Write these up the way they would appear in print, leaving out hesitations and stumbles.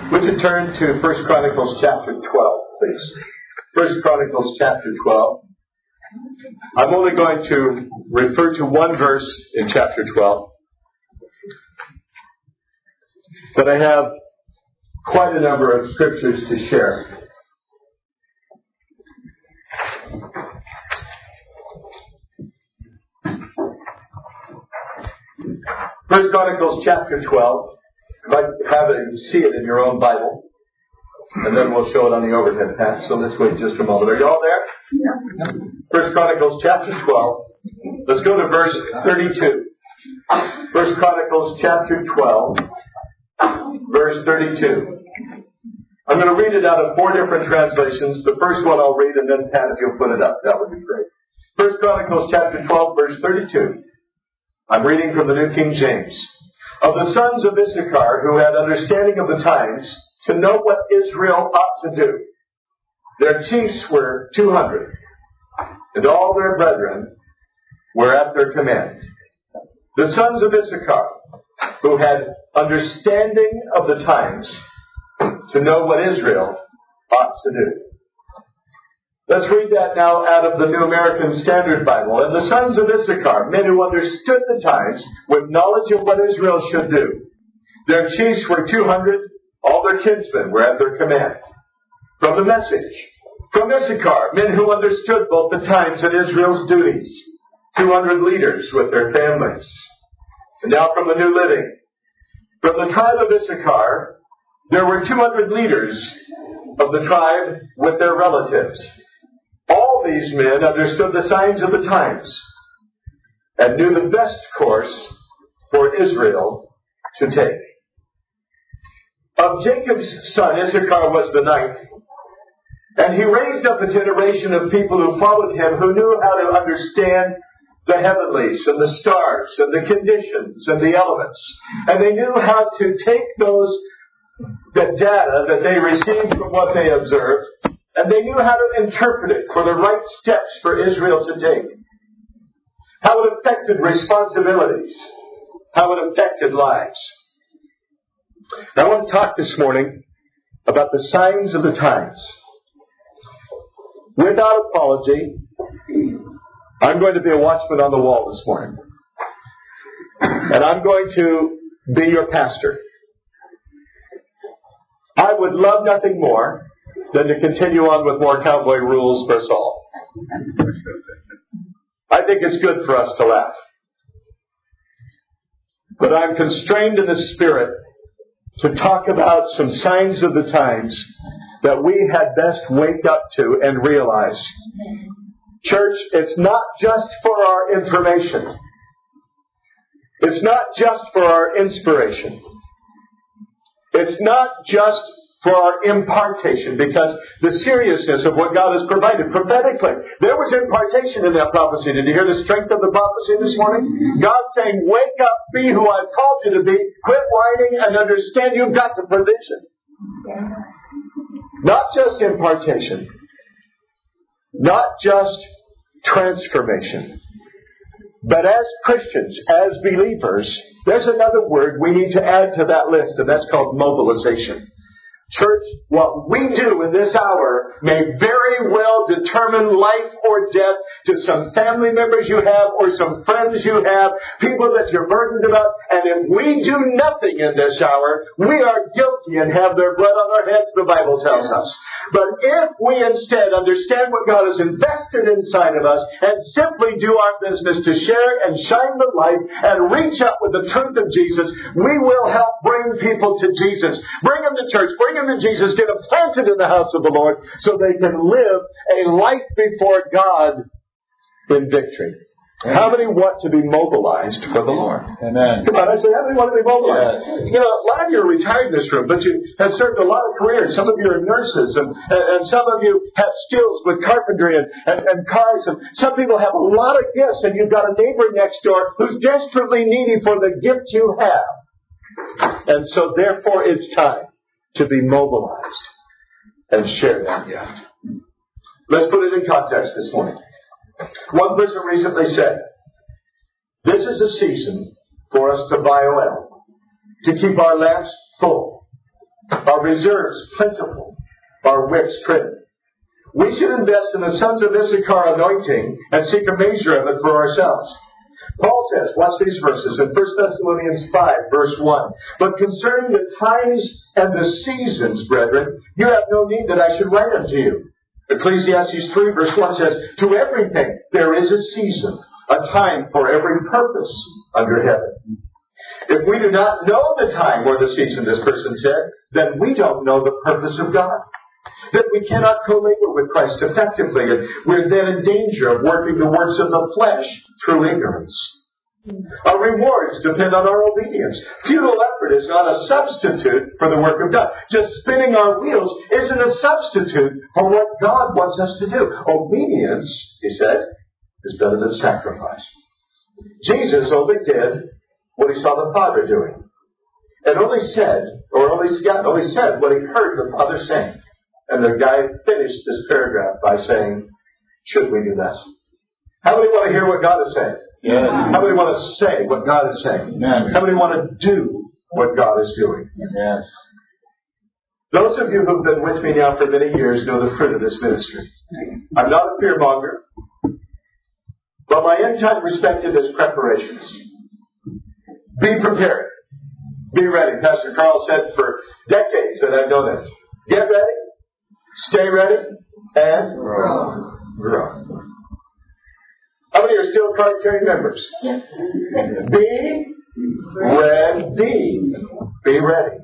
Would you turn to 1 Chronicles chapter 12, please? 1 Chronicles chapter 12. I'm only going to refer to one verse in chapter 12. But I have quite a number of scriptures to share. First Chronicles chapter 12. If I have it, see it in your own Bible. And then we'll show it on the overhead, Pat. So let's wait just a moment. Are you all there? Yeah. First Chronicles chapter 12. Let's go to verse 32. First Chronicles chapter 12. Verse 32. I'm going to read it out of 4 different translations. The first one I'll read, and then Pat, if you'll put it up, that would be great. First Chronicles chapter 12, verse 32. I'm reading from the New King James. Of the sons of Issachar who had understanding of the times, to know what Israel ought to do. Their chiefs were 200, and all their brethren were at their command. The sons of Issachar who had understanding of the times, to know what Israel ought to do. Let's read that now out of the New American Standard Bible. And the sons of Issachar, men who understood the times with knowledge of what Israel should do. Their chiefs were 200, all their kinsmen were at their command. From the Message, from Issachar, men who understood both the times and Israel's duties. 200 leaders with their families. And now from the New Living. From the tribe of Issachar, there were 200 leaders of the tribe with their relatives. All these men understood the signs of the times and knew the best course for Israel to take. Of Jacob's son, Issachar was the 9th, and he raised up a generation of people who followed him, who knew how to understand the heavenlies and the stars and the conditions and the elements. And they knew how to take the data that they received from what they observed, and they knew how to interpret it for the right steps for Israel to take. How it affected responsibilities. How it affected lives. Now, I want to talk this morning about the signs of the times. Without apology, I'm going to be a watchman on the wall this morning. And I'm going to be your pastor. I would love nothing more than to continue on with more cowboy rules for us all. I think it's good for us to laugh. But I'm constrained in the spirit to talk about some signs of the times that we had best wake up to and realize. Church, it's not just for our information. It's not just for our inspiration. It's not just for our impartation, because the seriousness of what God has provided prophetically. There was impartation in that prophecy. Did you hear the strength of the prophecy this morning? God saying, wake up, be who I've called you to be, quit whining, and understand you've got the provision. Not just impartation. Not just transformation. But as Christians, as believers, there's another word we need to add to that list, and that's called mobilization. Church, what we do in this hour may very well determine life or death to some family members you have or some friends you have, people that you're burdened about. And if we do nothing in this hour, we are guilty and have their blood on our heads, the Bible tells us. But if we instead understand what God has invested inside of us and simply do our business to share and shine the light and reach up with the truth of Jesus, we will help bring people to Jesus. Bring them to church. Bring them to Jesus. Get them planted in the house of the Lord so they can live a life before God in victory. How many want to be mobilized for the Lord? Amen. Come on, I say, how many want to be mobilized? Yes. You know, a lot of you are retired in this room, but you have served a lot of careers. Some of you are nurses, and some of you have skills with carpentry and cars, and some people have a lot of gifts, and you've got a neighbor next door who's desperately needy for the gift you have. And so, therefore, it's time to be mobilized and share that gift. Let's put it in context this morning. One person recently said, this is a season for us to buy oil, to keep our lamps full, our reserves plentiful, our wicks trimmed. We should invest in the sons of Issachar anointing and seek a measure of it for ourselves. Paul says, watch these verses in 1 Thessalonians 5, verse 1. But concerning the times and the seasons, brethren, you have no need that I should write unto you. Ecclesiastes 3, verse 1 says, to everything there is a season, a time for every purpose under heaven. If we do not know the time or the season, this person said, then we don't know the purpose of God. That we cannot co-labor with Christ effectively, and we're then in danger of working the works of the flesh through ignorance. Our rewards depend on our obedience. Futile effort is not a substitute for the work of God. Just spinning our wheels isn't a substitute for what God wants us to do. Obedience, he said, is better than sacrifice. Jesus only did what he saw the Father doing, and only said what he heard the Father saying. And the guy finished this paragraph by saying, should we do this? How many want to hear what God is saying? Yes. How many want to say what God is saying? Yes. How many want to do what God is doing? Yes. Those of you who have been with me now for many years know the fruit of this ministry. I'm not a fearmonger, but my end time respected as preparations. Be prepared. Be ready. Pastor Carl said for decades that I've known him. Get ready. Stay ready and grow. How many are still card-carrying members? Yes. Be ready. Be ready.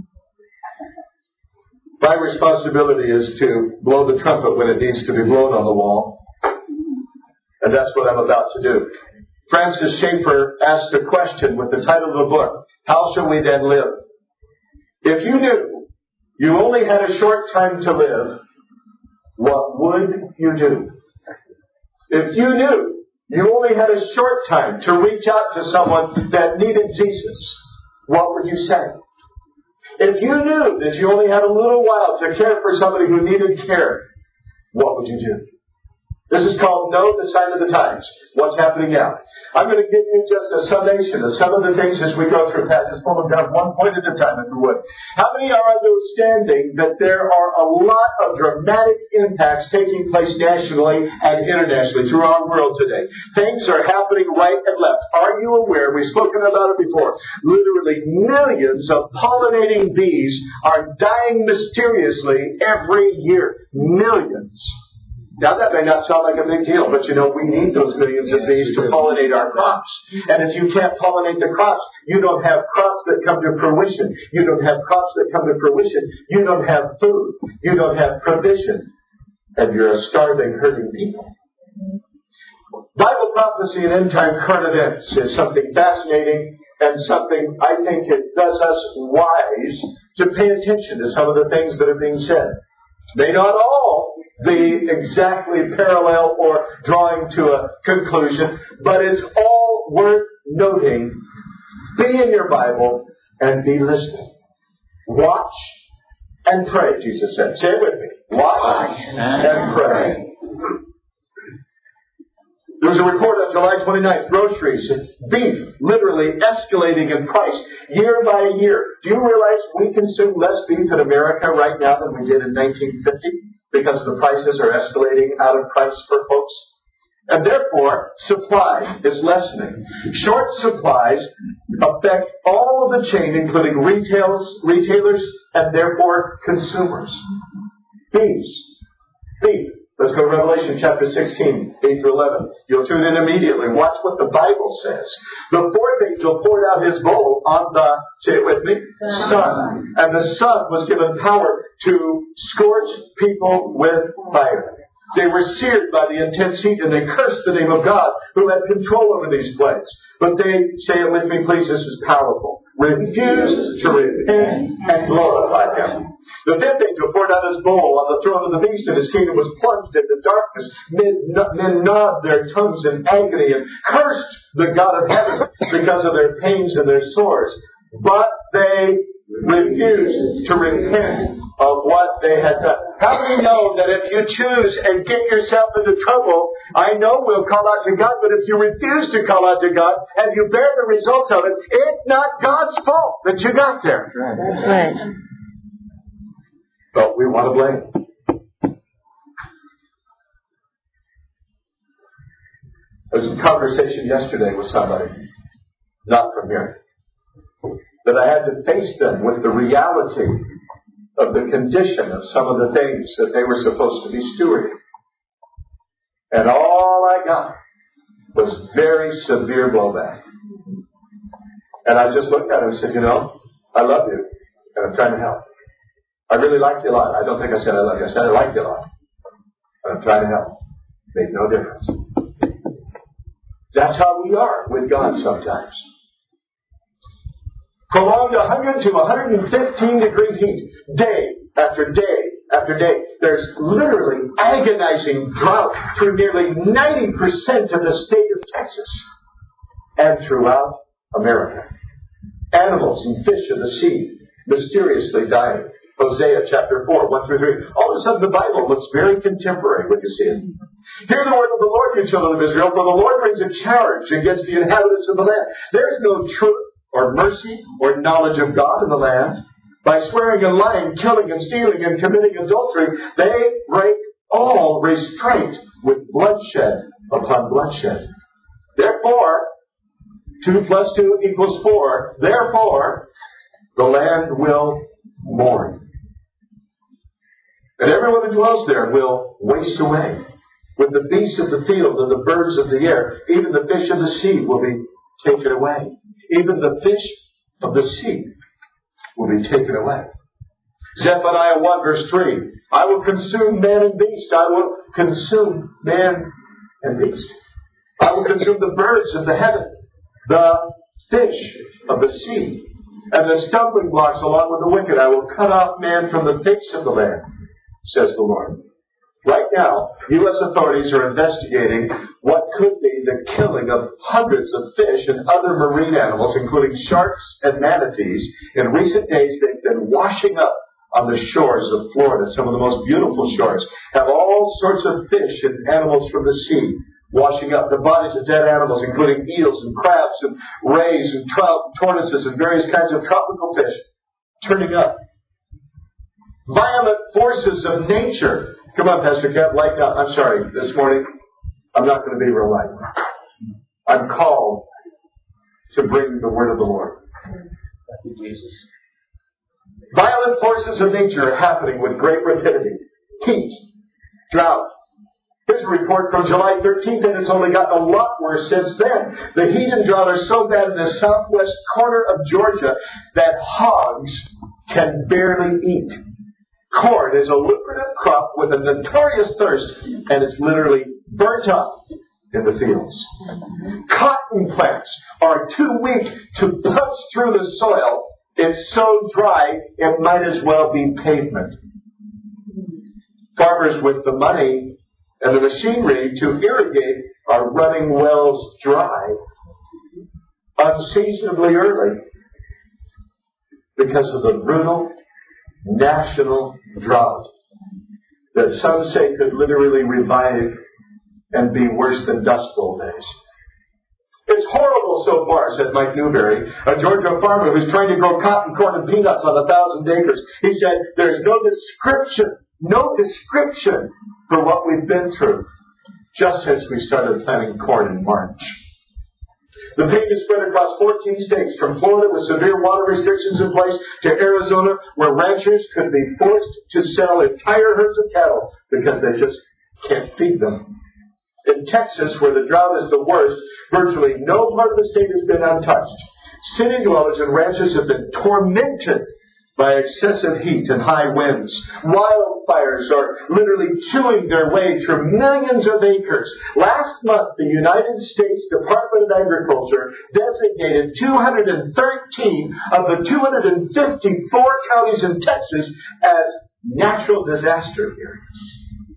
My responsibility is to blow the trumpet when it needs to be blown on the wall. And that's what I'm about to do. Francis Schaeffer asked a question with the title of the book, How Shall We Then Live? If you knew you only had a short time to live, what would you do? If you knew you only had a short time to reach out to someone that needed Jesus, what would you say? If you knew that you only had a little while to care for somebody who needed care, what would you do? This is called Know the Sign of the Times. What's happening now? I'm going to give you just a summation of some of the things as we go through. Pat, just pull them down one point at a time, if you would. How many are understanding that there are a lot of dramatic impacts taking place nationally and internationally through our world today? Things are happening right and left. Are you aware? We've spoken about it before. Literally millions of pollinating bees are dying mysteriously every year. Millions. Now, that may not sound like a big deal, but we need those millions of bees to pollinate our crops. And if you can't pollinate the crops, you don't have crops that come to fruition. You don't have crops that come to fruition. You don't have food. You don't have provision. And you're a starving, hurting people. Bible prophecy and end-time current events is something fascinating and something I think it does us wise to pay attention to some of the things that are being said. May not all be exactly parallel or drawing to a conclusion, but it's all worth noting. Be in your Bible and be listening. Watch and pray, Jesus said. Say it with me. Watch and pray. There was a report on July 29th, groceries, beef, literally escalating in price year by year. Do you realize we consume less beef in America right now than we did in 1950? Because the prices are escalating out of price for folks. And therefore, supply is lessening. Short supplies affect all of the chain, including retailers, and therefore consumers. Beef. Let's go to Revelation chapter 16, 8 through 11. You'll tune in immediately. Watch what the Bible says. The fourth angel poured out his bowl on the, say it with me, sun. And the sun was given power to scorch people with fire. They were seared by the intense heat, and they cursed the name of God, who had control over these plagues. But they, say it with me please, this is powerful, refused to repent and glorify Him. The fifth angel poured out his bowl on the throne of the beast, and his kingdom was plunged into darkness. Men gnawed their tongues in agony and cursed the God of heaven because of their pains and their sores. But they refused to repent of what they had done. How many know that if you choose and get yourself into trouble, I know we'll call out to God, but if you refuse to call out to God and you bear the results of it, it's not God's fault that you got there. That's right. But we want to blame. There was a conversation yesterday with somebody, not from here, that I had to face them with the reality of the condition of some of the things that they were supposed to be stewarding. And all I got was very severe blowback. And I just looked at him and said, you know, I love you, and I'm trying to help. I really like you a lot. I don't think I said I love you. I said I like you a lot. And I'm trying to help. Make no difference. That's how we are with God sometimes. Prolonged 100 to 115 degree heat, day after day after day. There's literally agonizing drought through nearly 90% of the state of Texas and throughout America. Animals and fish of the sea mysteriously dying. Hosea chapter 4, 1 through 3. All of a sudden the Bible looks very contemporary when you see it. Hear the word of the Lord, you children of Israel, for the Lord brings a charge against the inhabitants of the land. There is no truth or mercy or knowledge of God in the land. By swearing and lying, killing and stealing and committing adultery, they break all restraint with bloodshed upon bloodshed. Therefore, 2 plus 2 equals 4. Therefore, the land will mourn. And everyone who dwells there will waste away. With the beasts of the field and the birds of the air, even the fish of the sea will be taken away. Even the fish of the sea will be taken away. Zephaniah 1 verse 3. I will consume man and beast. I will consume man and beast. I will consume the birds of the heaven, the fish of the sea, and the stumbling blocks along with the wicked. I will cut off man from the face of the land, says the Lord. Right now, U.S. authorities are investigating what could be the killing of hundreds of fish and other marine animals, including sharks and manatees. In recent days, they've been washing up on the shores of Florida. Some of the most beautiful shores have all sorts of fish and animals from the sea washing up. The bodies of dead animals, including eels and crabs and rays and trout and tortoises and various kinds of tropical fish, turning up. Violent forces of nature. Come on, Pastor Kev, lighten up. I'm sorry, this morning I'm not going to be real light. I'm called to bring the word of the Lord. Thank you, Jesus. Violent forces of nature are happening with great rapidity. Heat, drought. Here's a report from July 13th, and it's only gotten a lot worse since then. The heat and drought are so bad in the southwest corner of Georgia that hogs can barely eat. Corn is a lucrative crop with a notorious thirst, and it's literally burnt up in the fields. Cotton plants are too weak to punch through the soil. It's so dry, it might as well be pavement. Farmers with the money and the machinery to irrigate are running wells dry unseasonably early because of the brutal national drought that some say could literally revive and be worse than Dust Bowl days. It's horrible so far, said Mike Newberry, a Georgia farmer who's trying to grow cotton, corn, and peanuts on 1,000 acres. He said, there's no description for what we've been through just since we started planting corn in March. The pain is spread across 14 states, from Florida with severe water restrictions in place to Arizona, where ranchers could be forced to sell entire herds of cattle because they just can't feed them. In Texas, where the drought is the worst, virtually no part of the state has been untouched. City dwellers and ranchers have been tormented by excessive heat and high winds. Wildfires are literally chewing their way through millions of acres. Last month, the United States Department of Agriculture designated 213 of the 254 counties in Texas as natural disaster areas.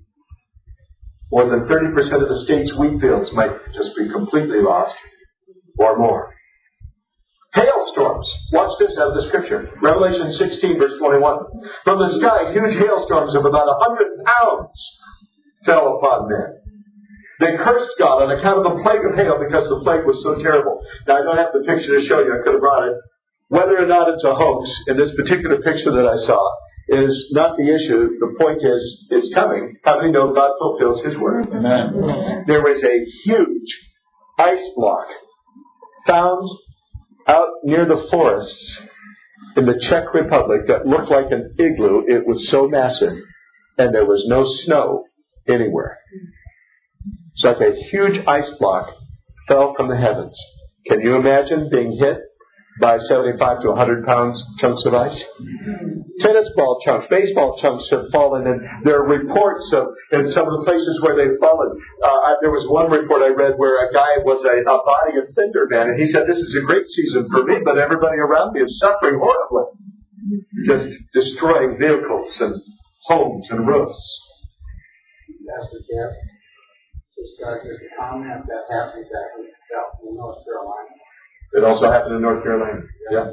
More than 30% of the state's wheat fields might just be completely lost or more. Hailstorms. Watch this out of the scripture. Revelation 16, verse 21. From the sky, huge hailstorms of about 100 pounds fell upon men. They cursed God on account of the plague of hail because the plague was so terrible. Now, I don't have the picture to show you. I could have brought it. Whether or not it's a hoax, in this particular picture that I saw, is not the issue. The point is, it's coming. How many know God fulfills His word? Amen. There was a huge ice block found out near the forests in the Czech Republic that looked like an igloo. It was so massive, and there was no snow anywhere. It's like a huge ice block fell from the heavens. Can you imagine being hit by 75 to 100 pounds chunks of ice? Tennis ball chunks, baseball chunks have fallen, and there are reports of in some of the places where they've fallen. There was one report I read where a guy was a body offender man, and he said, "This is a great season for me, but everybody around me is suffering horribly, just destroying vehicles and homes and roofs." Pastor Jeff, just a comment that happened exactly south in North Carolina. It also happened in North Carolina. Yeah.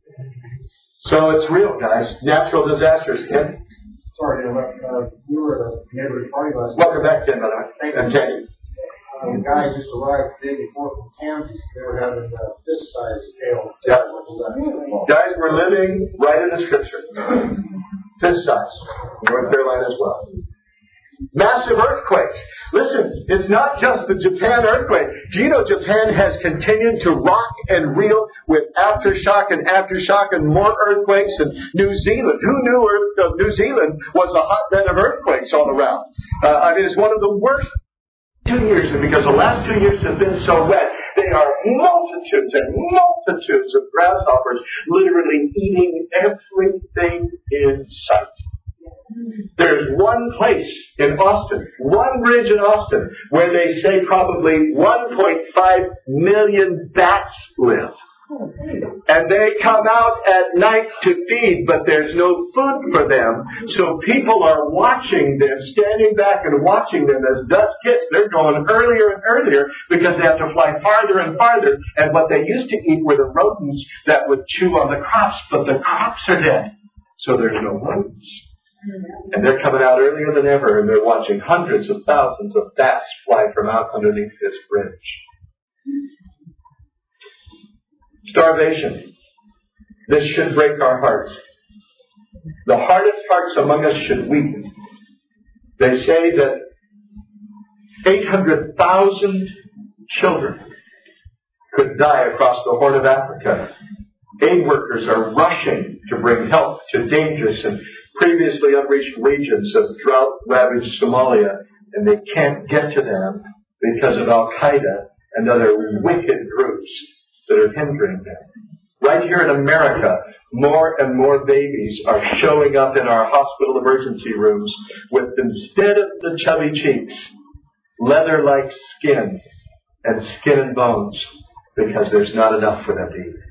So it's real, guys. Natural disasters, Ken. Sorry to interrupt. You were at a neighborhood party last night. Welcome back, Ken, by the way. Thank you. And Kenny. The guy just arrived the day before from Kansas. They were having fist-sized scale. Yeah. Guys, we're living right in the Scripture. Fist size. North Carolina as well. Massive earthquakes. Listen, it's not just the Japan earthquake. Do you know Japan has continued to rock and reel with aftershock and more earthquakes? And New Zealand, who knew New Zealand was a hotbed of earthquakes all around? It's one of the worst 2 years, and because the last 2 years have been so wet, there are multitudes and multitudes of grasshoppers literally eating everything in sight. There's one place in Austin, one ridge in Austin, where they say probably 1.5 million bats live. And they come out at night to feed, but there's no food for them. So people are watching them, standing back and watching them as dusk hits. They're going earlier and earlier because they have to fly farther and farther. And what they used to eat were the rodents that would chew on the crops, but the crops are dead. So there's no rodents. And they're coming out earlier than ever, and they're watching hundreds of thousands of bats fly from out underneath this bridge. Starvation. This should break our hearts. The hardest hearts among us should weep. They say that 800,000 children could die across the Horn of Africa. Aid workers are rushing to bring help to dangerous and previously unreached regions of drought-ravaged Somalia, and they can't get to them because of Al-Qaeda and other wicked groups that are hindering them. Right here in America, more and more babies are showing up in our hospital emergency rooms with, instead of the chubby cheeks, leather-like skin and skin and bones, because there's not enough for them to eat.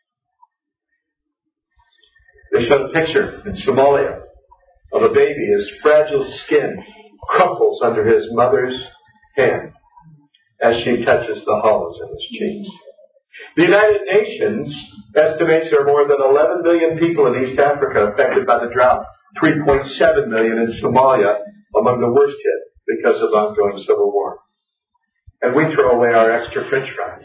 They showed a picture in Somalia of a baby. His fragile skin crumples under his mother's hand as she touches the hollows of his cheeks. The United Nations estimates there are more than 11 million people in East Africa affected by the drought. 3.7 million in Somalia, among the worst hit because of ongoing civil war. And we throw away our extra French fries.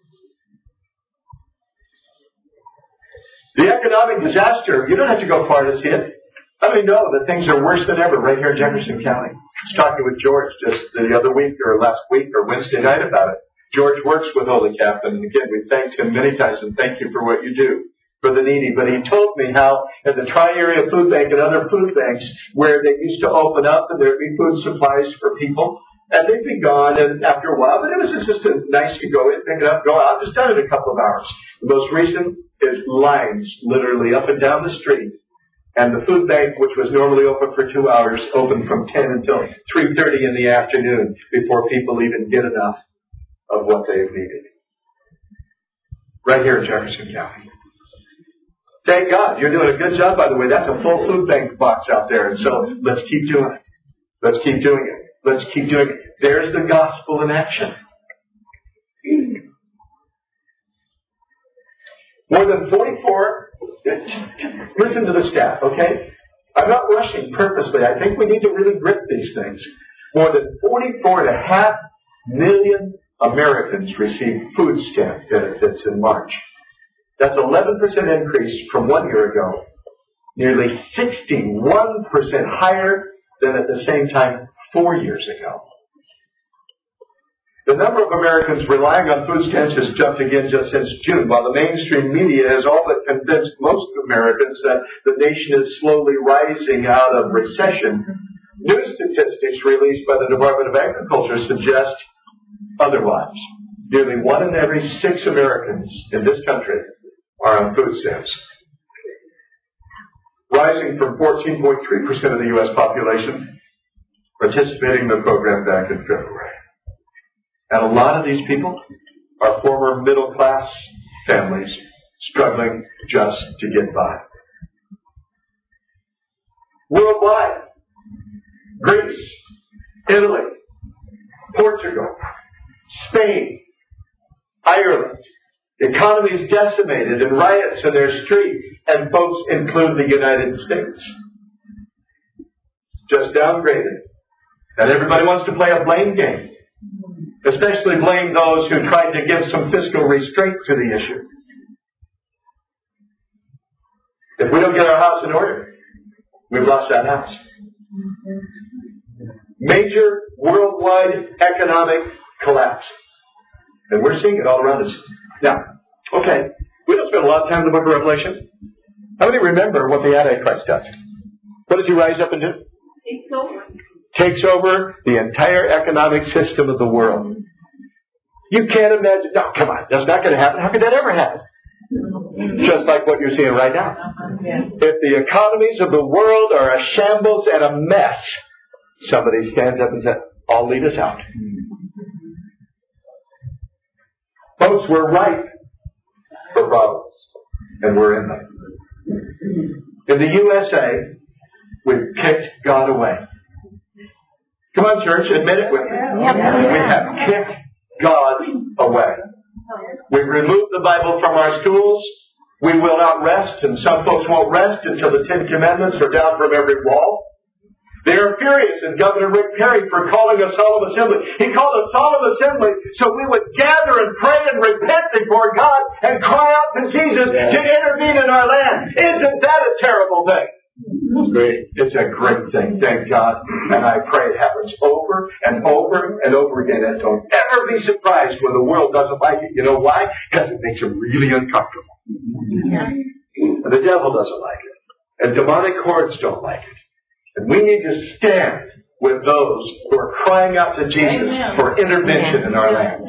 The economic disaster, you don't have to go far to see it. Let me know that things are worse than ever right here in Jefferson County. I was talking with George just the other week or last week or Wednesday night about it. George works with Holy Cap, and again, we thanked him many times and thank you for what you do for the needy. But he told me how at the Tri-Area Food Bank and other food banks where they used to open up and there'd be food supplies for people, and they'd be gone and after a while, but it was just a nice, you go in, pick it up, go out, just done in a couple of hours. The most recent is lines literally up and down the street. And the food bank, which was normally open for 2 hours, opened from 10 until 3:30 in the afternoon before people even get enough of what they needed. Right here in Jefferson County. Thank God. You're doing a good job, by the way. That's a full food bank box out there. And so let's keep doing it. Let's keep doing it. Let's keep doing it. There's the gospel in action. More than 44... Listen to the stat, okay? I'm not rushing purposely. I think we need to really grip these things. More than 44.5 million Americans received food stamp benefits in March. That's an 11% increase from 1 year ago. nearly 61% higher than at the same time 4 years ago. The number of Americans relying on food stamps has jumped again just since June, while the mainstream media has all but convinced most Americans that the nation is slowly rising out of recession. New statistics released by the Department of Agriculture suggest otherwise. Nearly 1 in every 6 Americans in this country are on food stamps, rising from 14.3% of the U.S. population participating in the program back in February. And a lot of these people are former middle-class families struggling just to get by. Worldwide, Greece, Italy, Portugal, Spain, Ireland, economies decimated and riots in their streets, and folks include the United States. Just downgraded. And everybody wants to play a blame game. Especially blame those who tried to give some fiscal restraint to the issue. If we don't get our house in order, we've lost that house. Major worldwide economic collapse. And we're seeing it all around us. Now, okay, we don't spend a lot of time in the book of Revelation. How many remember what the Antichrist does? What does he rise up and do? Takes over the entire economic system of the world. You can't imagine. No, come on. That's not going to happen. How could that ever happen? Just like what you're seeing right now. If the economies of the world are a shambles and a mess, somebody stands up and says, I'll lead us out. Folks, we're ripe for problems. And we're in them. In the USA, we've kicked God away. Come on, church, admit it with me. We have kicked God away. We've removed the Bible from our schools. We will not rest, and some folks won't rest until the 10 Commandments are down from every wall. They are furious at Governor Rick Perry for calling a solemn assembly. He called a solemn assembly so we would gather and pray and repent before God and cry out to Jesus to intervene in our land. Isn't that a terrible thing? It's great. It's a great thing, thank God. And I pray it happens over and over and over again. And don't ever be surprised when the world doesn't like it. You know why? Because it makes them really uncomfortable. And the devil doesn't like it. And demonic hordes don't like it. And we need to stand with those who are crying out to Jesus for intervention in our land.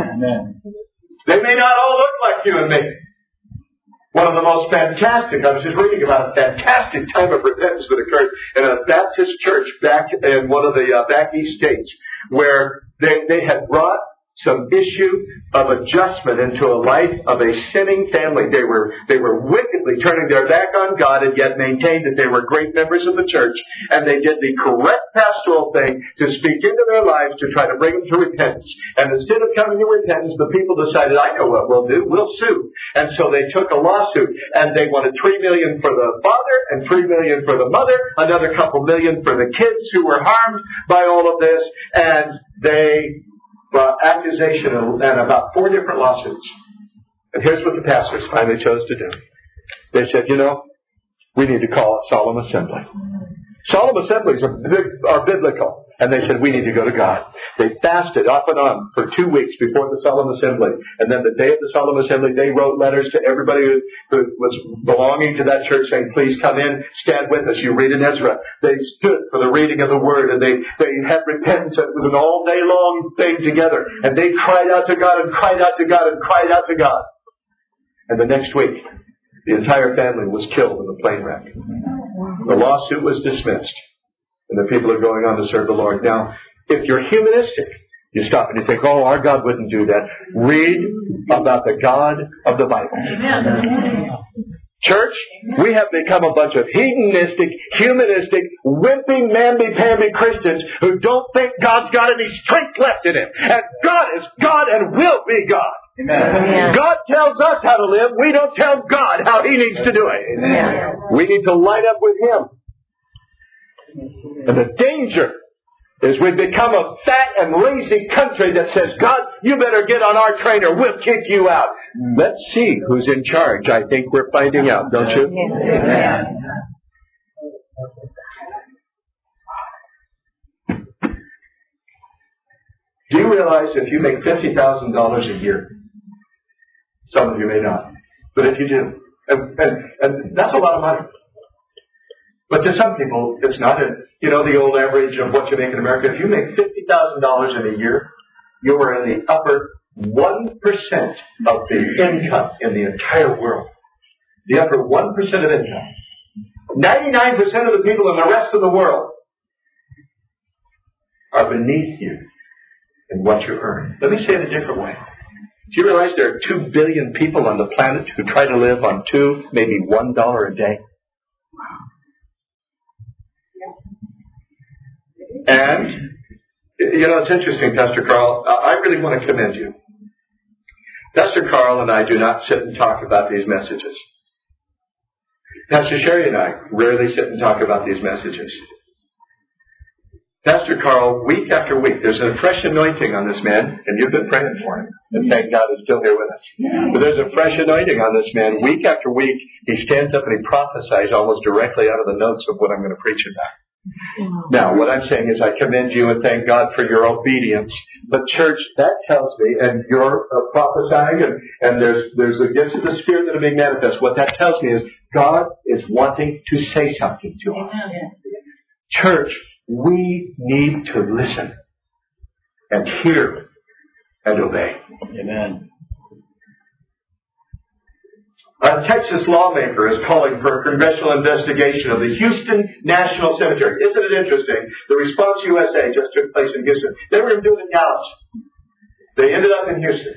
They may not all look like you and me. One of the most fantastic, I was just reading about a fantastic time of repentance that occurred in a Baptist church back in one of the back east states, where they had brought some issue of adjustment into a life of a sinning family. They were wickedly turning their back on God and yet maintained that they were great members of the church. And they did the correct pastoral thing to speak into their lives to try to bring them to repentance. And instead of coming to repentance, the people decided, I know what we'll do. We'll sue. And so they took a lawsuit and they wanted $3 million for the father and $3 million for the mother, another couple million for the kids who were harmed by all of this. And they accusation and about 4 different lawsuits. And here's what the pastors finally chose to do. They said, we need to call a solemn assembly. Solemn assemblies are biblical. And they said, we need to go to God. They fasted off and on for 2 weeks before the solemn assembly. And then the day of the solemn assembly, they wrote letters to everybody who was belonging to that church saying, please come in, stand with us. You read in Ezra. They stood for the reading of the word and they had repentance. It was an all day long thing together. And they cried out to God and cried out to God and cried out to God. And the next week, the entire family was killed in a plane wreck. The lawsuit was dismissed. And the people are going on to serve the Lord. Now, if you're humanistic, you stop and you think, our God wouldn't do that. Read about the God of the Bible. Amen. Church, we have become a bunch of hedonistic, humanistic, wimpy, mamby-pamby Christians who don't think God's got any strength left in Him. And God is God and will be God. Amen. God tells us how to live. We don't tell God how He needs to do it. Amen. We need to line up with Him. And the danger is we've become a fat and lazy country that says, God, you better get on our train or we'll kick you out. Let's see who's in charge. I think we're finding out, don't you? Do you realize if you make $50,000 a year, some of you may not, but if you do, and that's a lot of money. But to some people, it's not. The old average of what you make in America, if you make $50,000 in a year, you are in the upper 1% of the income in the entire world. The upper 1% of income. 99% of the people in the rest of the world are beneath you in what you earn. Let me say it a different way. Do you realize there are 2 billion people on the planet who try to live on $2, maybe $1 a day? And, it's interesting, Pastor Carl. I really want to commend you. Pastor Carl and I do not sit and talk about these messages. Pastor Sherry and I rarely sit and talk about these messages. Pastor Carl, week after week, there's a fresh anointing on this man, and you've been praying for him. And thank God he's still here with us. But there's a fresh anointing on this man. Week after week, he stands up and he prophesies almost directly out of the notes of what I'm going to preach about. Now, what I'm saying is I commend you and thank God for your obedience. But church, that tells me, and you're prophesying, and there's the gifts of the Spirit that are being manifest. What that tells me is God is wanting to say something to us. Church, we need to listen and hear and obey. Amen. A Texas lawmaker is calling for a congressional investigation of the Houston National Cemetery. Isn't it interesting? The Response USA just took place in Houston. They were going to do it in Dallas. They ended up in Houston.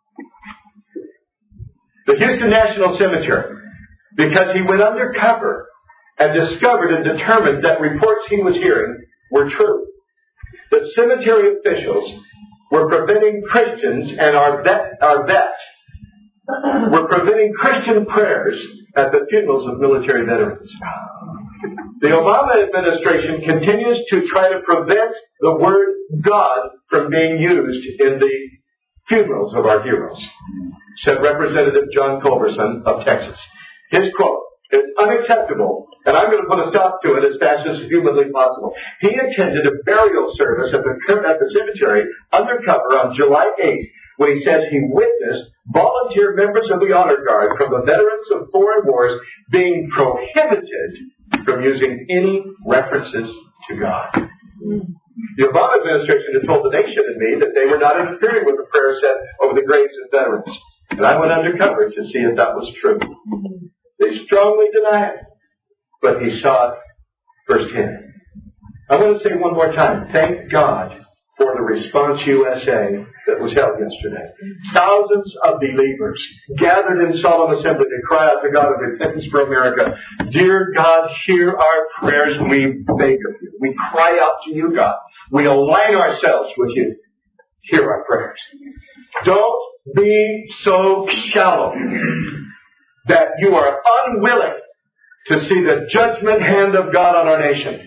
The Houston National Cemetery, because he went undercover and discovered and determined that reports he was hearing were true. The cemetery officials were preventing Christians and our vets were preventing Christian prayers at the funerals of military veterans. The Obama administration continues to try to prevent the word God from being used in the funerals of our heroes, said Representative John Culberson of Texas. His quote, "It's unacceptable, and I'm going to put a stop to it as fast as humanly possible." He attended a burial service at the cemetery undercover on July 8th, when he says he witnessed volunteer members of the honor guard from the veterans of foreign wars being prohibited from using any references to God. The Obama administration had told the nation and me that they were not interfering with the prayer set over the graves of veterans. And I went undercover to see if that was true. They strongly deny it, but he saw it firsthand. I want to say one more time, thank God for the Response USA that was held yesterday. Thousands of believers gathered in solemn assembly to cry out to God of repentance for America. Dear God, hear our prayers, we beg of you. We cry out to you, God. We align ourselves with you. Hear our prayers. Don't be so shallow that you are unwilling to see the judgment hand of God on our nation.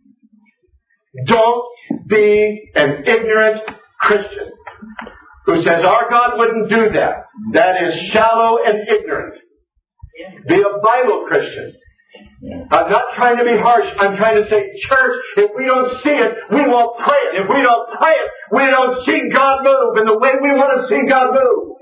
Don't be an ignorant Christian who says our God wouldn't do that. That is shallow and ignorant. Be a Bible Christian. I'm not trying to be harsh. I'm trying to say, church, if we don't see it, we won't pray it. If we don't pray it, we don't see God move in the way we want to see God move.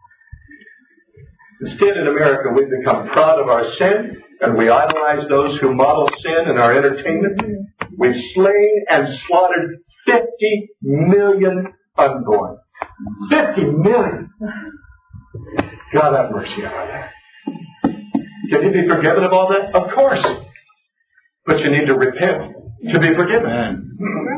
Instead, in America, we've become proud of our sin, and we idolize those who model sin in our entertainment. We've slain and slaughtered 50 million unborn. 50 million! God have mercy on that. Can you be forgiven of all that? Of course. But you need to repent to be forgiven. Amen.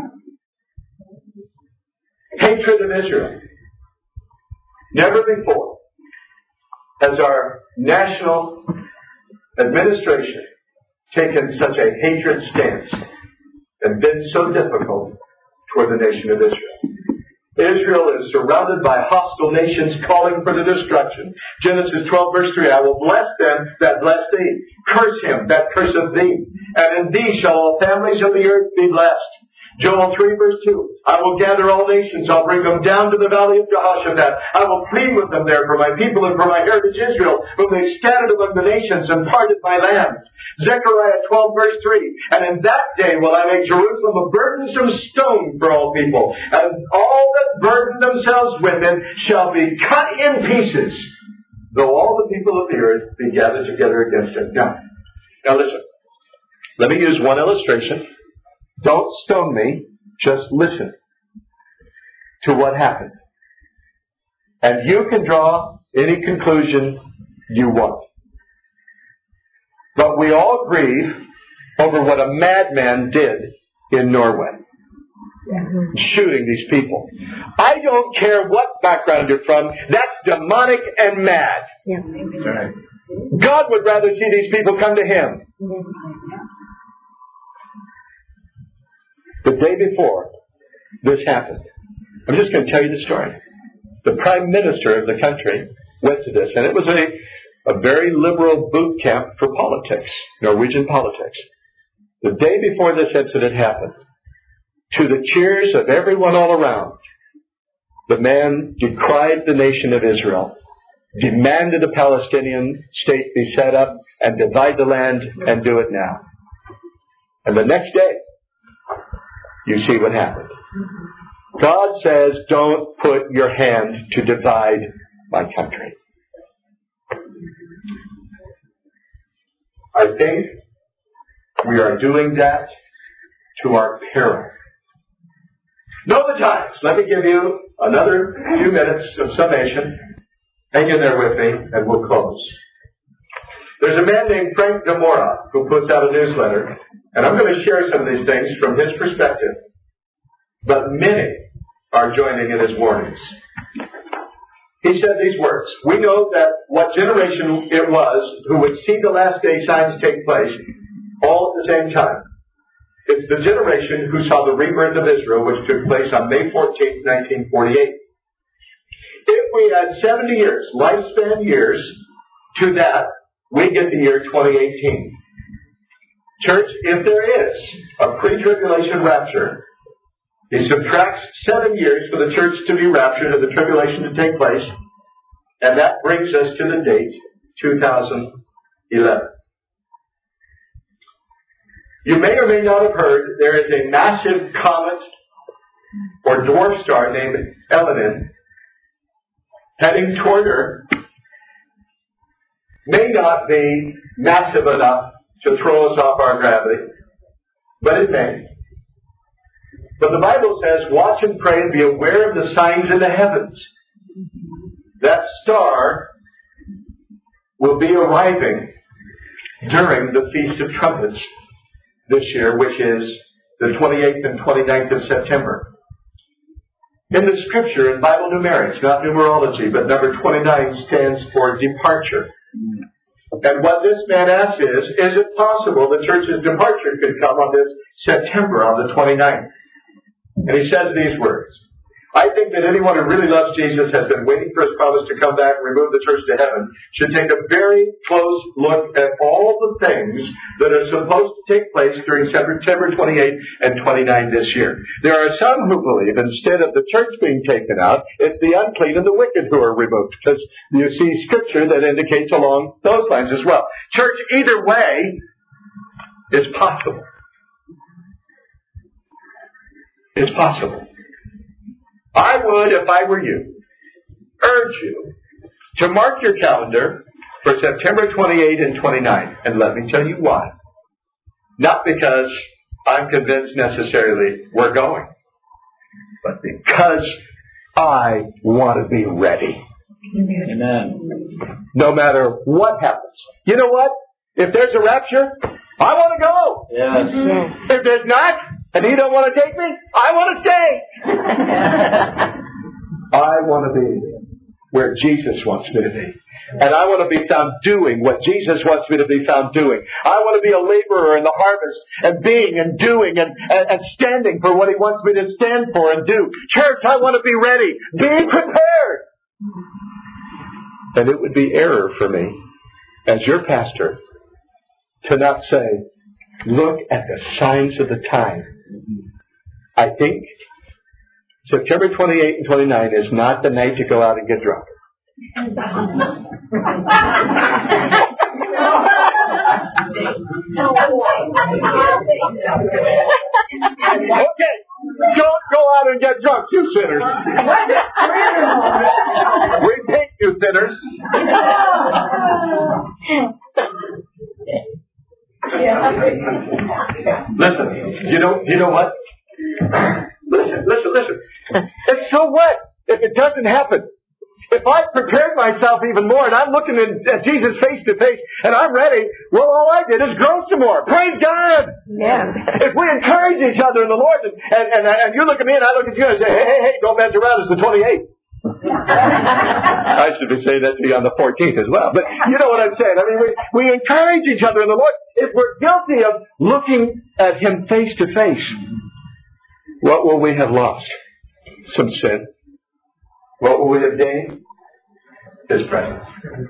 Hatred of Israel. Never before has our national administration taken such a hatred stance and been so difficult toward the nation of Israel. Israel is surrounded by hostile nations calling for the destruction. Genesis 12 verse 3, I will bless them that bless thee. Curse him that curseth thee. And in thee shall all families of the earth be blessed. Joel 3 verse 2. I will gather all nations. I'll bring them down to the valley of Jehoshaphat. I will plead with them there for my people and for my heritage Israel, whom they scattered among the nations and parted my land. Zechariah 12 verse 3. And in that day will I make Jerusalem a burdensome stone for all people, and all that burden themselves with it shall be cut in pieces, though all the people of the earth be gathered together against it. Now listen. Let me use one illustration. Don't stone me. Just listen to what happened. And you can draw any conclusion you want. But we all grieve over what a madman did in Norway. Shooting these people. I don't care what background you're from. That's demonic and mad. God would rather see these people come to Him. The day before this happened, I'm just going to tell you the story. The Prime Minister of the country went to this, and it was a very liberal boot camp for politics, Norwegian politics. The day before this incident happened, to the cheers of everyone all around, the man decried the nation of Israel, demanded a Palestinian state be set up and divide the land and do it now. And the next day, you see what happened. God says, don't put your hand to divide my country. I think we are doing that to our peril. Know the times. Let me give you another few minutes of summation. Hang in there with me and we'll close. There's a man named Frank Demora who puts out a newsletter, and I'm going to share some of these things from his perspective. But many are joining in his warnings. He said these words: we know that what generation it was who would see the last day signs take place all at the same time. It's the generation who saw the rebirth of Israel, which took place on May 14, 1948. If we add 70 years, lifespan years, to that, we get the year 2018. Church, if there is a pre-tribulation rapture, he subtracts 7 years for the church to be raptured and the tribulation to take place, and that brings us to the date 2011. You may or may not have heard there is a massive comet or dwarf star named Elenin heading toward Earth. May not be massive enough to throw us off our gravity, but it may. But the Bible says, watch and pray and be aware of the signs in the heavens. That star will be arriving during the Feast of Trumpets this year, which is the 28th and 29th of September. In the Scripture, in Bible numerics, not numerology, but number 29 stands for departure. And what this man asks is it possible the church's departure could come on this September, on the 29th? And he says these words: I think that anyone who really loves Jesus, has been waiting for his promise to come back and remove the church to heaven, should take a very close look at all the things that are supposed to take place during September 28 and 29 this year. There are some who believe instead of the church being taken out, it's the unclean and the wicked who are removed, because you see Scripture that indicates along those lines as well. Church, either way is possible. It's possible. I would, if I were you, urge you to mark your calendar for September 28 and 29. And let me tell you why. Not because I'm convinced necessarily we're going, but because I want to be ready. Amen. No matter what happens. You know what? If there's a rapture, I want to go. Yes. If there's not, and you don't want to take me, I want to stay. I want to be where Jesus wants me to be. And I want to be found doing what Jesus wants me to be found doing. I want to be a laborer in the harvest and being and doing and standing for what He wants me to stand for and do. Church, I want to be ready. Be prepared. And it would be error for me as your pastor to not say, look at the signs of the time. I think September 28 and 29 is not the night to go out and get drunk. Okay, don't go out and get drunk, you sinners. We hate you sinners. Listen, you know what? Listen. And so what if it doesn't happen? If I've prepared myself even more and I'm looking at Jesus face to face and I'm ready, well, all I did is grow some more. Praise God! Yeah. If we encourage each other in the Lord and you look at me and I look at you and say, hey, don't mess around, it's the 28th. I should be saying that to you on the 14th as well. But you know what I'm saying. I mean, we encourage each other in the Lord. If we're guilty of looking at Him face to face, what will we have lost? Some sin. What will we have gained? His presence.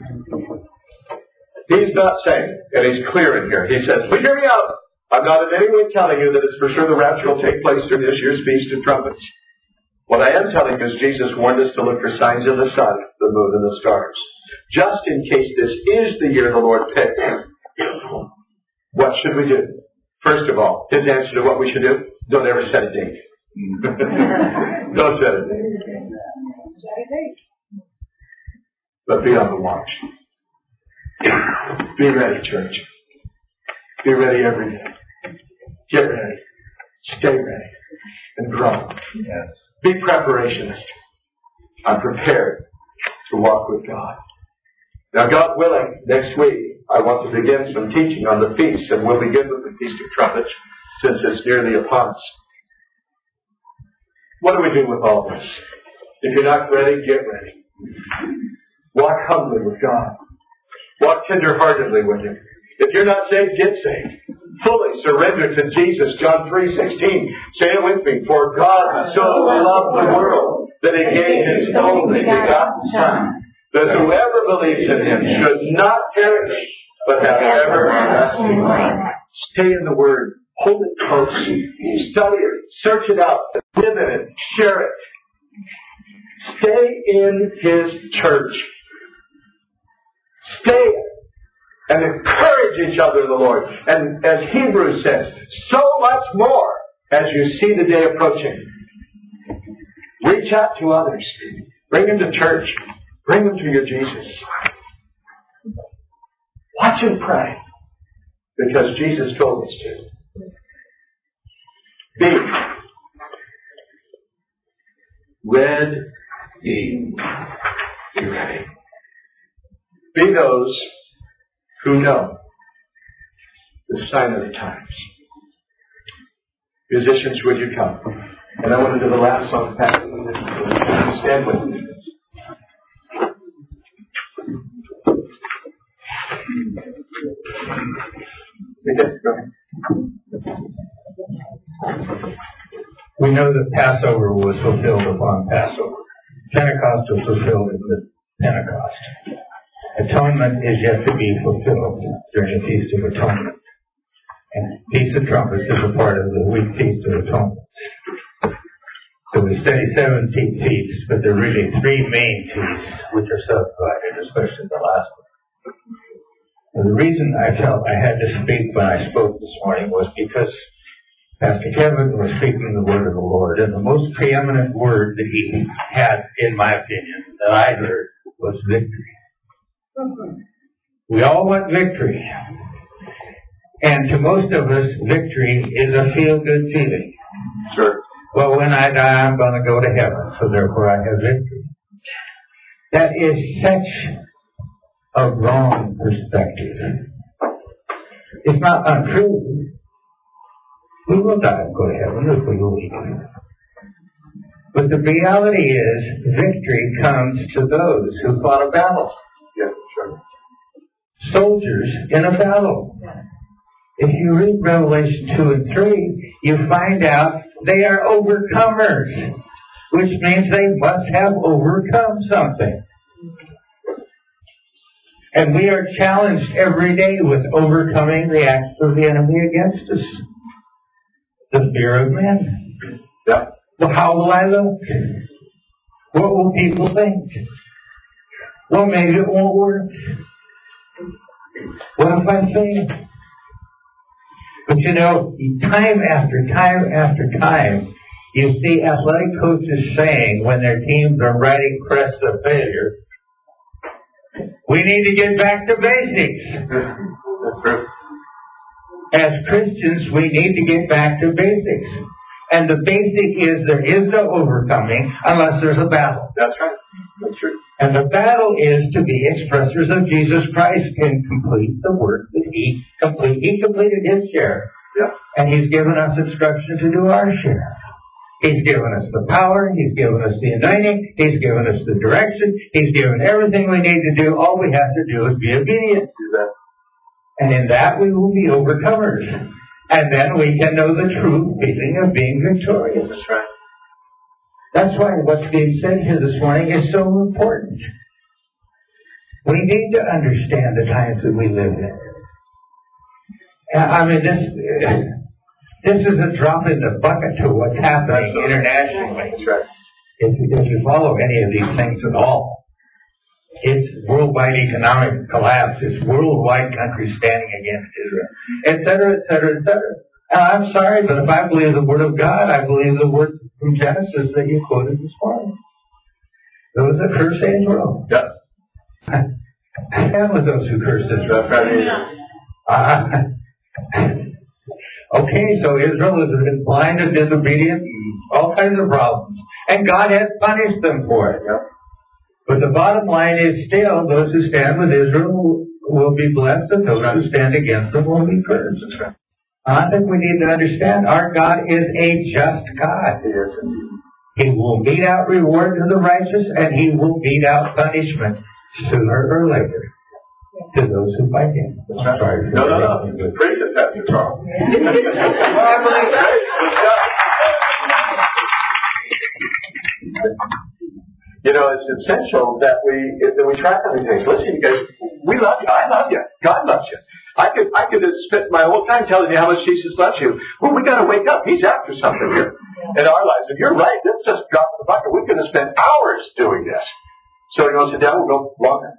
He's not saying, and He's clear in here, He says, but hear me out. I'm not in any way telling you that it's for sure the rapture will take place during this year's Feast of Trumpets. What I am telling you is Jesus warned us to look for signs in the sun, the moon, and the stars. Just in case this is the year the Lord picked. What should we do? First of all, His answer to what we should do, don't ever set a date. Don't set a date. But be on the watch. Be ready, church. Be ready every day. Get ready. Stay ready. And grow. Yes. Be preparationist. I'm prepared to walk with God. Now, God willing, next week I want to begin some teaching on the feast, and we'll begin with the Feast of Trumpets since it's nearly upon us. What do we do with all this? If you're not ready, get ready. Walk humbly with God. Walk tenderheartedly with Him. If you're not saved, get saved. Fully surrender to Jesus. John 3:16. Say it with me. For God so loved the world that He gave His only begotten Son, that whoever believes in Him should not perish, but have everlasting life. Stay in the Word. Hold it close. Study it. Search it out. Live in it. Share it. Stay in His church. Stay and encourage each other in the Lord. And as Hebrews says, so much more as you see the day approaching. Reach out to others. Bring them to church. Bring them to your Jesus. Watch and pray. Because Jesus told us to. Be ready. Be ready. Be those who know the sign of the times. Musicians, would you come? And I want to do the last song. Stand with me. We know that Passover was fulfilled upon Passover. Pentecost was fulfilled in the Pentecost. Atonement is yet to be fulfilled during the Feast of Atonement. And Feast of Trumpets is a part of the week Feast of Atonement. So we study 17 feasts, but there are really 3 main feasts which are subdivided, especially the last one. And the reason I felt I had to speak when I spoke this morning was because Pastor Kevin was speaking the word of the Lord, and the most preeminent word that he had, in my opinion, that I heard was victory. We all want victory. And to most of us, victory is a feel-good feeling. Sure. Well, when I die, I'm going to go to heaven, so therefore I have victory. That is such a wrong perspective. It's not untrue. We will die and go to heaven if we believe. But the reality is, victory comes to those who fought a battle. Yeah, sure. Soldiers in a battle. If you read Revelation 2 and 3, you find out they are overcomers, which means they must have overcome something. And we are challenged every day with overcoming the acts of the enemy against us. The fear of men. Yeah. Well, how will I look? What will people think? Well, maybe it won't work. What if I fail? But you know, time after time after time, you see athletic coaches saying when their teams are riding crests of failure, we need to get back to basics. That's true. As Christians, we need to get back to basics. And the basic is there is no overcoming unless there's a battle. That's right. That's true. And the battle is to be expressors of Jesus Christ and complete the work that He completed. He completed His share. Yeah. And He's given us instruction to do our share. He's given us the power. He's given us the anointing. He's given us the direction. He's given everything we need to do. All we have to do is be obedient. Do that. And in that we will be overcomers. And then we can know the true feeling of being victorious. That's right. That's why what's being said here this morning is so important. We need to understand the times that we live in. I mean, this is a drop in the bucket to what's happening internationally. That's right. If you follow any of these things at all, it's worldwide economic collapse. It's worldwide countries standing against Israel, et cetera, et cetera, et cetera. And I'm sorry, but if I believe the Word of God, I believe the word from Genesis that you quoted this morning. Those that curse Israel. Yeah. And with those who curse Israel. Okay, so Israel is blind and disobedient and all kinds of problems. And God has punished them for it. Yeah. But the bottom line is still, those who stand with Israel will be blessed, and those who stand against them will be cursed. That's right. I think we need to understand our God is a just God. He is. He will mete out reward to the righteous, and He will mete out punishment sooner or later to those who fight Him. I'm sorry. No. Praise it, Pastor Charles. Well, I believe you know, it's essential that we track on these things. Listen, you guys, we love you. I love you. God loves you. I could have spent my whole time telling you how much Jesus loves you. Well, we got to wake up. He's after something here in our lives. If you're right, this just drop in the bucket. We could have spent hours doing this. So you want to sit down? We'll go longer.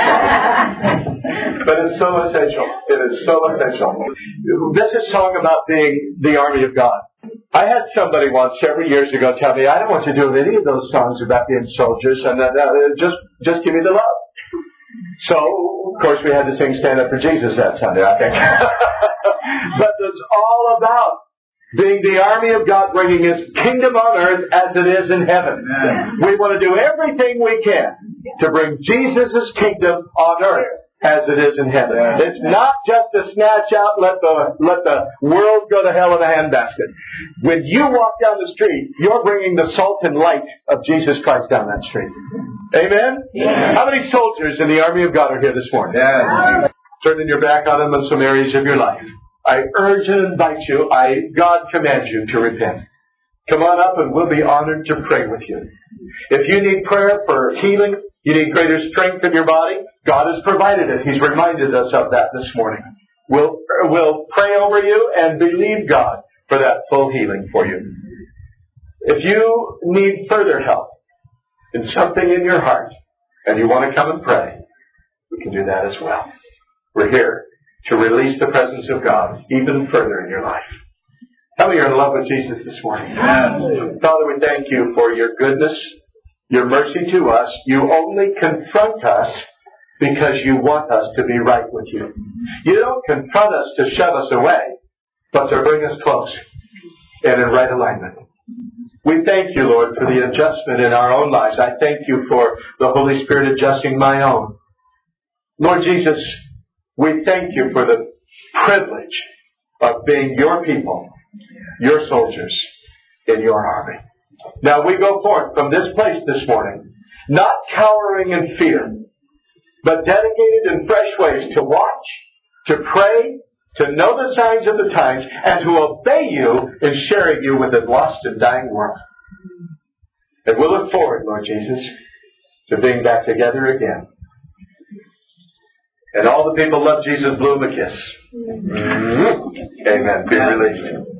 But it's so essential. It is so essential. This is a song about being the army of God. I had somebody once several years ago tell me, I don't want you to do any of those songs about being soldiers, and just give me the love. So, of course, we had to sing Stand Up for Jesus that Sunday, I think. But it's all about being the army of God, bringing His kingdom on earth as it is in heaven. We want to do everything we can to bring Jesus' kingdom on earth as it is in heaven. It's not just to snatch out, let the world go to hell in a handbasket. When you walk down the street, you're bringing the salt and light of Jesus Christ down that street. Amen? Yeah. How many soldiers in the army of God are here this morning? Yeah. Turning your back on them in some areas of your life. I urge and invite you, God commands you to repent. Come on up and we'll be honored to pray with you. If you need prayer for healing, you need greater strength in your body, God has provided it. He's reminded us of that this morning. We'll pray over you and believe God for that full healing for you. If you need further help in something in your heart and you want to come and pray, we can do that as well. We're here to release the presence of God even further in your life. How many are in love with Jesus this morning? Amen. Father, we thank you for your goodness, your mercy to us. You only confront us because you want us to be right with you. You don't confront us to shove us away, but to bring us close and in right alignment. We thank you, Lord, for the adjustment in our own lives. I thank you for the Holy Spirit adjusting my own. Lord Jesus, we thank you for the privilege of being your people, your soldiers in your army. Now we go forth from this place this morning, not cowering in fear, but dedicated in fresh ways to watch, to pray, to know the signs of the times, and to obey you in sharing you with a lost and dying world. And we'll look forward, Lord Jesus, to being back together again. And all the people love Jesus, blow them a kiss. Amen. Be released.